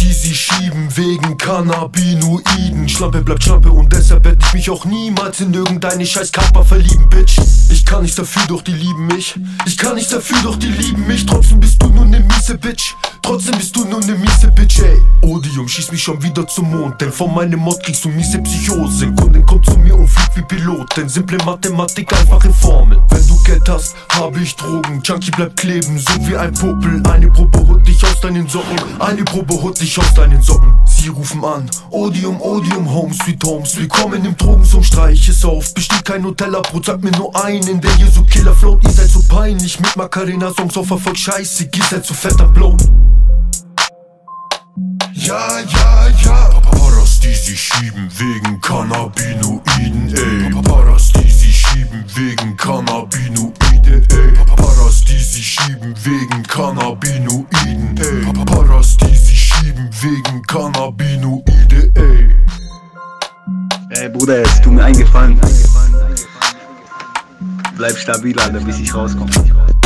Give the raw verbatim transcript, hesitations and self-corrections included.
die sie schieben wegen Cannabinoiden. Schlampe bleibt Schlampe und deshalb werd ich mich auch niemals in irgendeine scheiß Kappa verlieben, Bitch. Ich kann nichts dafür, doch die lieben mich. Ich kann nichts dafür, doch die lieben mich. Trotzdem bist du nur ne miese Bitch. Trotzdem bist du nur ne miese Bitch, ey. Odium schießt mich schon wieder zum Mond, denn von meinem Mod kriegst du miese Psychosen. Kunden kommt zu mir und fliegt wie Pilot, denn simple Mathematik, einfache Formel. Wenn du Geld hast, habe ich Drogen. Junkie bleibt kleben, so wie ein Popel. Eine Probe holt dich aus deinen Socken. Eine Probe holt dich aus deinen Socken. Sie rufen an, Odium, Odium, Home Sweet Homes. Willkommen im Drogensumpf, streich es auf. Besteht kein Nutella-Brot, sag mir nur einen, der hier so Killer float. Ihr seid so peinlich mit Macarena-Songs auf Erfolg, scheiße, ihr seid so fetter Blow. Ja, ja, ja. Paparazzi, die sie schieben wegen Cannabinoiden, ey. Paparazzi, die sie schieben wegen Cannabinoiden, ey. Paparazzi, die sie schieben wegen Cannabinoiden, ey. Paparazzi, die sie schieben wegen Cannabinoiden, ey. Ey Bruder, es tut mir eingefallen. Bleib stabil, Alter, bis ich rauskomme.